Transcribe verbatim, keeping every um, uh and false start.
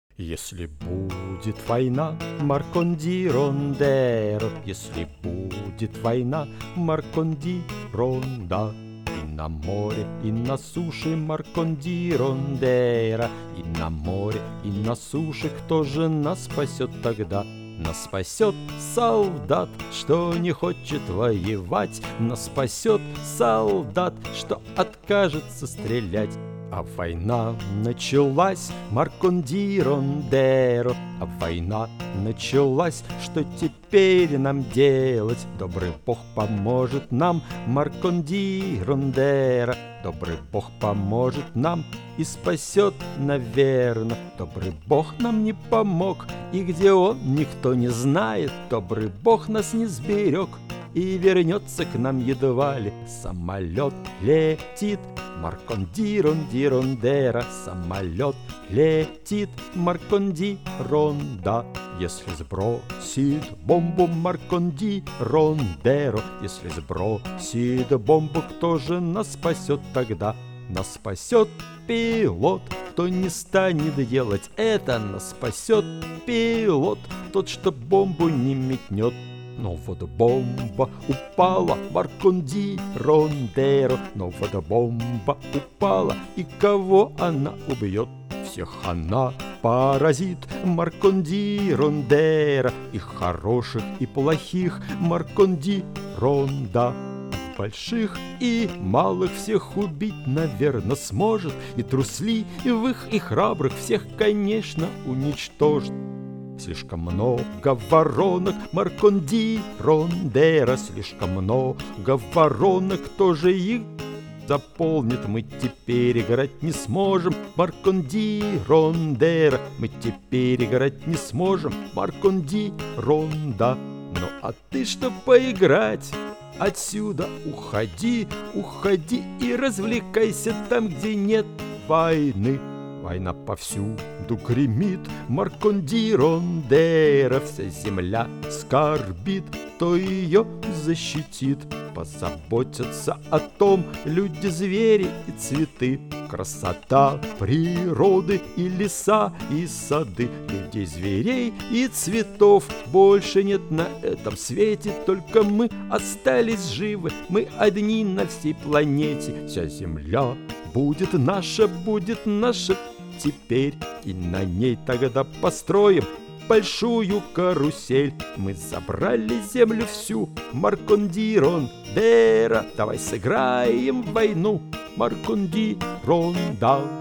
Если будет война, Маркондирондеро, если будет война, Маркондиронда, и на море, и на суше Маркондирондера, и на море, и на суше, кто же нас спасет тогда? Нас спасет солдат, что не хочет воевать, нас спасет солдат, что откажется стрелять. А война началась, Маркондирондеро, а война началась, что теперь нам делать? Добрый Бог поможет нам, Маркондирондеро, добрый Бог поможет нам и спасет, наверно. Добрый Бог нам не помог, и где он, никто не знает. Добрый Бог нас не сберег, и вернется к нам едва ли. Самолет летит, Маркондирондеро, самолет летит, Маркондиронда. Если сбросит бомбу Маркондирондеро, если сбросит бомбу, кто же нас спасет тогда? Нас спасет пилот, кто не станет делать это. Нас спасет пилот, тот, что бомбу не метнет. Но вот бомба упала, Маркондирондеро, но вот бомба упала, и кого она убьет? Всех она поразит, Маркондирондеро, и хороших, и плохих, Маркондиронда. Больших и малых всех убить, наверно, сможет, и трусливых, и храбрых всех, конечно, уничтожит. Слишком много воронок, Маркондирондеро, слишком много воронок, кто же их заполнит? Мы теперь играть не сможем, Маркондирондеро, мы теперь играть не сможем, Маркондиронда. Ну а ты, что поиграть? Отсюда уходи, уходи и развлекайся там, где нет войны. Война повсюду гремит, Маркондирондеро, вся земля скорбит, кто ее защитит. Позаботятся о том люди, звери и цветы, красота природы и леса, и сады. Людей, зверей и цветов больше нет на этом свете, только мы остались живы, мы одни на всей планете. Вся земля будет наша, будет наша теперь, и на ней тогда построим большую карусель. Мы забрали землю всю, Маркондирондеро, давай сыграем в войну, Маркондиронда.